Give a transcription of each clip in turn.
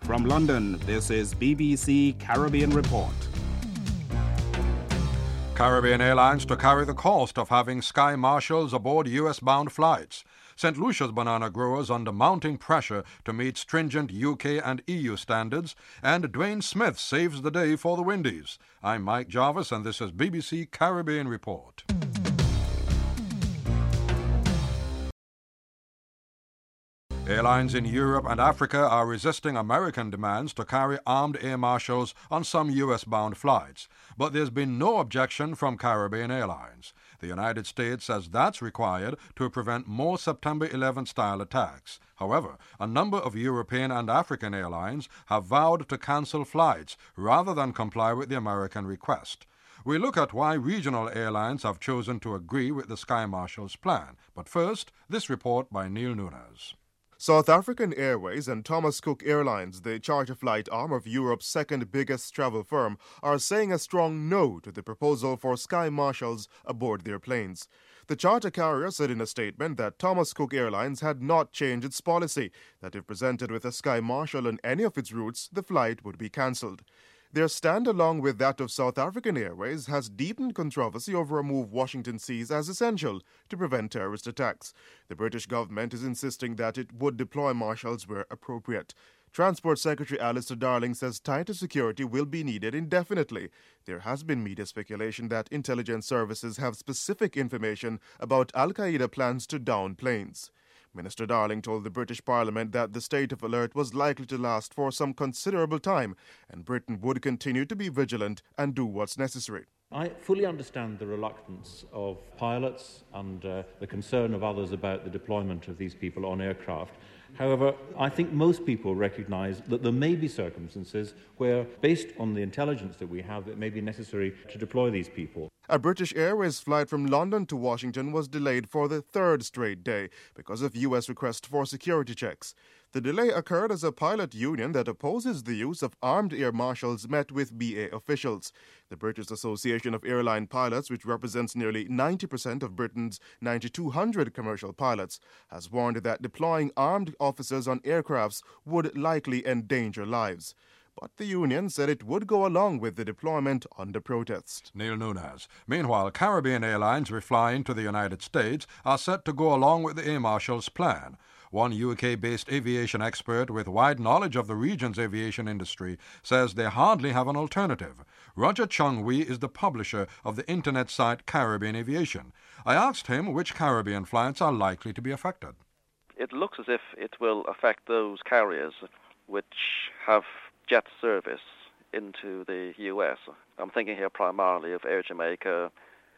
From London, this is BBC Caribbean Report. Caribbean Airlines to carry the cost of having sky marshals aboard US-bound flights. St. Lucia's banana growers under mounting pressure to meet stringent UK and EU standards, and Dwayne Smith saves the day for the Windies. I'm Mike Jarvis, and this is BBC Caribbean Report. Airlines in Europe and Africa are resisting American demands to carry armed air marshals on some US-bound flights, but there's been no objection from Caribbean Airlines. The United States says that's required to prevent more September 11-style attacks. However, a number of European and African airlines have vowed to cancel flights rather than comply with the American request. We look at why regional airlines have chosen to agree with the Sky Marshals plan. But first, this report by Neil Nunes. South African Airways and Thomas Cook Airlines, the charter flight arm of Europe's second biggest travel firm, are saying a strong no to the proposal for sky marshals aboard their planes. The charter carrier said in a statement that Thomas Cook Airlines had not changed its policy, that if presented with a sky marshal on any of its routes, the flight would be cancelled. Their stand, along with that of South African Airways, has deepened controversy over a move Washington sees as essential to prevent terrorist attacks. The British government is insisting that it would deploy marshals where appropriate. Transport Secretary Alistair Darling says tighter security will be needed indefinitely. There has been media speculation that intelligence services have specific information about Al-Qaeda plans to down planes. Minister Darling told the British Parliament that the state of alert was likely to last for some considerable time, and Britain would continue to be vigilant and do what's necessary. I fully understand the reluctance of pilots and the concern of others about the deployment of these people on aircraft. However, I think most people recognise that there may be circumstances where, based on the intelligence that we have, it may be necessary to deploy these people. A British Airways flight from London to Washington was delayed for the third straight day because of U.S. request for security checks. The delay occurred as a pilot union that opposes the use of armed air marshals met with BA officials. The British Association of Airline Pilots, which represents nearly 90% of Britain's 9,200 commercial pilots, has warned that deploying armed officers on aircrafts would likely endanger lives. But the union said it would go along with the deployment under protest. Neil Nunes. Meanwhile, Caribbean Airlines reflying to the United States are set to go along with the Air Marshals plan. One UK-based aviation expert with wide knowledge of the region's aviation industry says they hardly have an alternative. Roger Chung-Wee is the publisher of the internet site Caribbean Aviation. I asked him which Caribbean flights are likely to be affected. It looks as if it will affect those carriers which have jet service into the US. I'm thinking here primarily of Air Jamaica,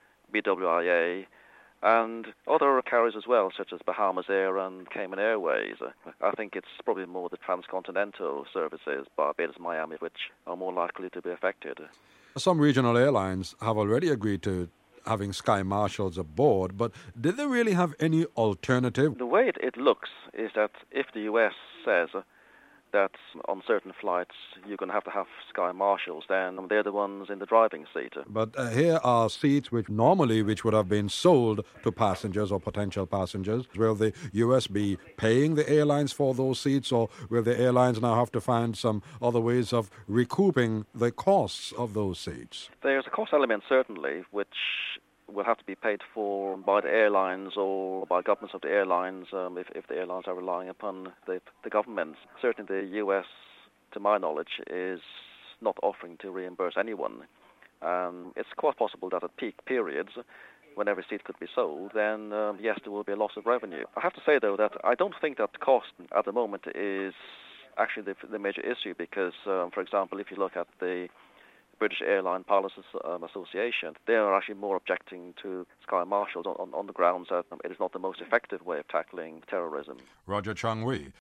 BWIA, and other carriers as well, such as Bahamas Air and Cayman Airways. I think it's probably more the transcontinental services, Barbados, Miami, which are more likely to be affected. Some regional airlines have already agreed to having sky marshals aboard, but did they really have any alternative? The way it looks is that if the US says that on certain flights you're going to have sky marshals, then they're the ones in the driving seat. But here are seats which would have been sold to passengers or potential passengers. Will the US be paying the airlines for those seats, or will the airlines now have to find some other ways of recouping the costs of those seats? There's a cost element, certainly, which will have to be paid for by the airlines or by governments of the airlines if the airlines are relying upon the governments. Certainly the US, to my knowledge, is not offering to reimburse anyone. It's quite possible that at peak periods, when every seat could be sold, then yes, there will be a loss of revenue. I have to say, though, that I don't think that cost at the moment is actually the major issue because, for example, if you look at the British Airline Pilots Association, they are actually more objecting to sky marshals on the grounds that it is not the most effective way of tackling terrorism. Roger Chung-Wee.